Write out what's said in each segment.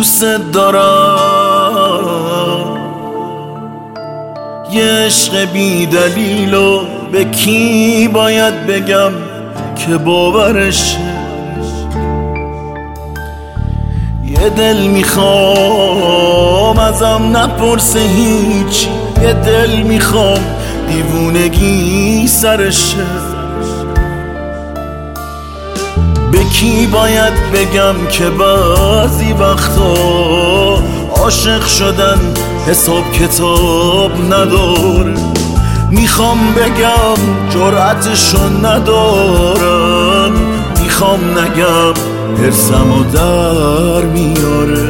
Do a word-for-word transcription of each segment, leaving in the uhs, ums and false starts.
دوست دارم، یه عشق بی دلیلو به کی باید بگم که باورش؟ یه دل میخوام ازم نپرسه هیچ، یه دل میخوام دیوونگی سرشه. به کی باید بگم که بعضی وقتا عاشق شدن حساب کتاب نداره؟ میخوام بگم جرأتشو ندارم، میخوام نگم حرصمو در میاره.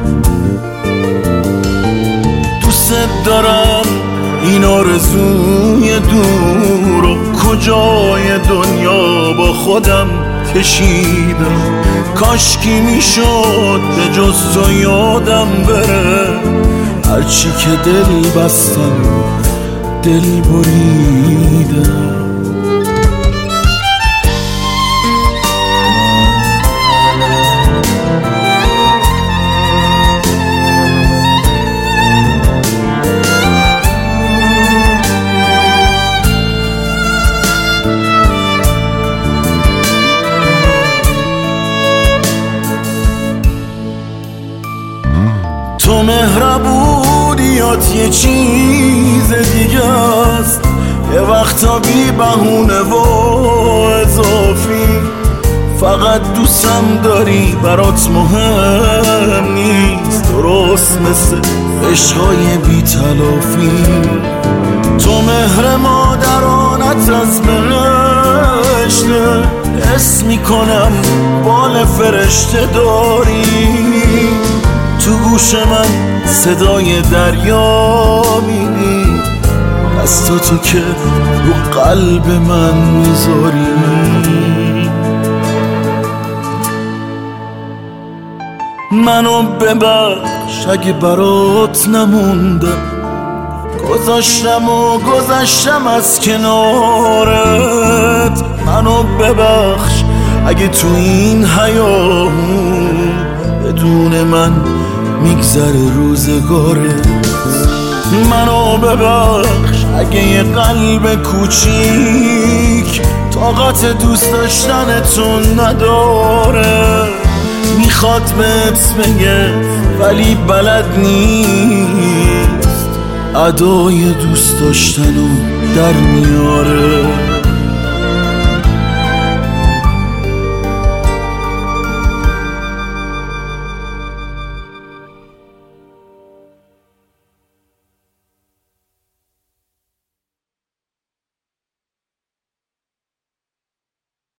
دوست دارم این آرزوی دور و کجای دنیا با خودم کشیدم. کاشکی میشد به جز تو یادم بره، هرچی که دل بستم دل بریدم. تو مهربونیات یه چیز دیگه است، یه وقتا بی بهونه و اضافی. فقط دوستم داری برات مهم نیست، درست مثل عشقای بی تلافی. تو مهر مادرانت از بهشته، حس میکنم بال فرشته داری. تو گوش من صدای دریا میدی، دستا تو که رو قلب من میذاری. منو ببخش اگه برات نموندم، گذاشتم و گذاشتم از کنارت. منو ببخش اگه تو این حیامون بدون من میگذره روزگارت. منو ببخش اگه یه قلب کوچیک طاقت دوست داشتنتون نداره. میخواد بهت بگه ولی بلد نیست، ادای دوست داشتنو در میاره.